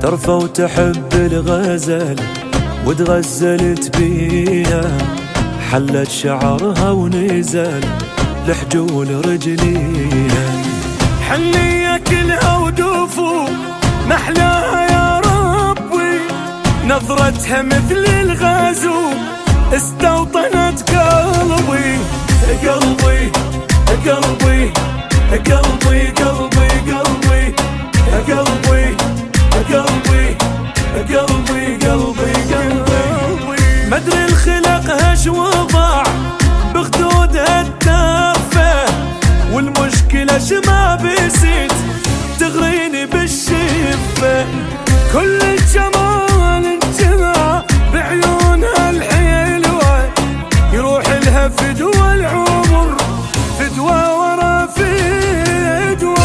ترفى وتحب الغزل وتغزلت بيها، حلت شعرها ونزل لحجول رجليها. حنية كلها ودوفو محلاها يا ربي، نظرتها مثل الغازو استوطنت قلبي. قلبي قلبي قلبي قلبي قلبي قلبي قلبي قلبي قلبي قلبي. مدري الخلق هش وضع بخدودها التافه، والمشكلة شما بيسيت تغريني بالشفة. كل الجمال انجمع بعيونها الحلوة، يروح لها فدوى العمر فدوى ورا فدوى.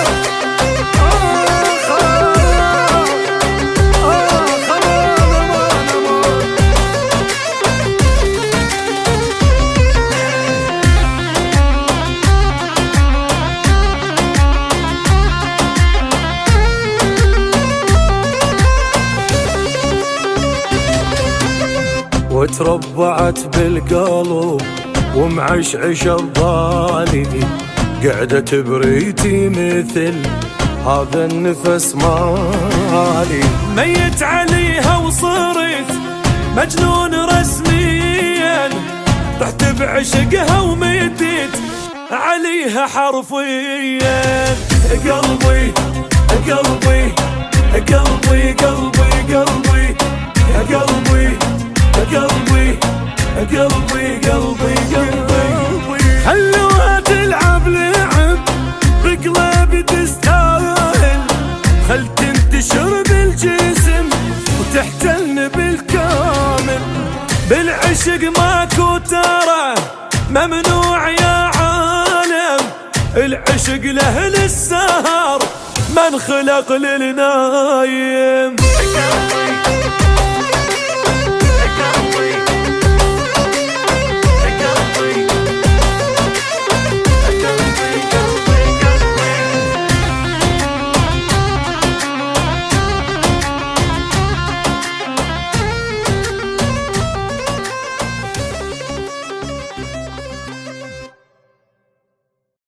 وتربعت بالقلب ومعشعش ببالي، قعدت بريتي مثل هذا النفس مالي. ميت عليها وصرت مجنون رسميا، رحت بعشقها وميتت عليها حرفيا. قلبي قلبي قلبي قلبي قلبي قلبي قلبي قلبي قلبي قلبي. خلوها تلعب لعب بقلبي تستاهل، خل تنتشر بالجسم وتحتلن بالكامل. بالعشق ماكو ترى ممنوع يا عالم، العشق له للسهر ما انخلق للنايم.